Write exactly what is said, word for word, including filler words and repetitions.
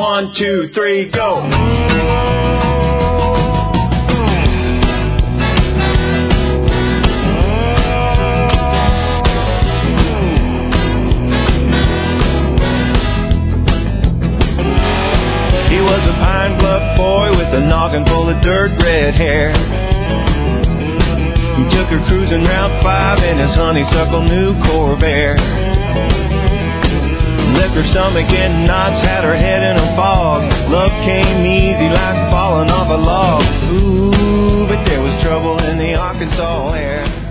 One, two, three, go. He was a Pine Bluff boy with a noggin full of dirt red hair. He took her cruising Route five in his honeysuckle new Corvair. Left her stomach in knots, had her head in a fog. Love came easy like falling off a log. Ooh, but there was trouble in the Arkansas air.